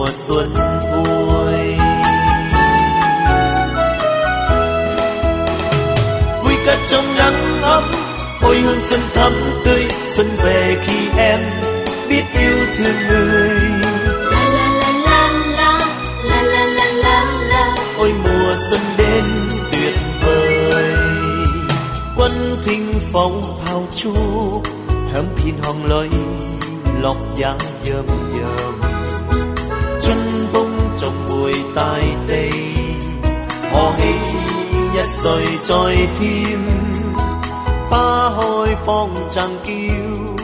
mùa xuân vui. Vui cả trong nắng ấm, ôi hương xuân thắm tươi, xuân về khi em biết yêu thương người. Ôi mùa xuân đến tuyệt vời, quân thinh phong thao chu hâm phin hong lối lọc giang dầm dầm. Xuân vung trong buổi tai tây, hò hí nhất rồi trôi thêm phá hôi phong trăng kiêu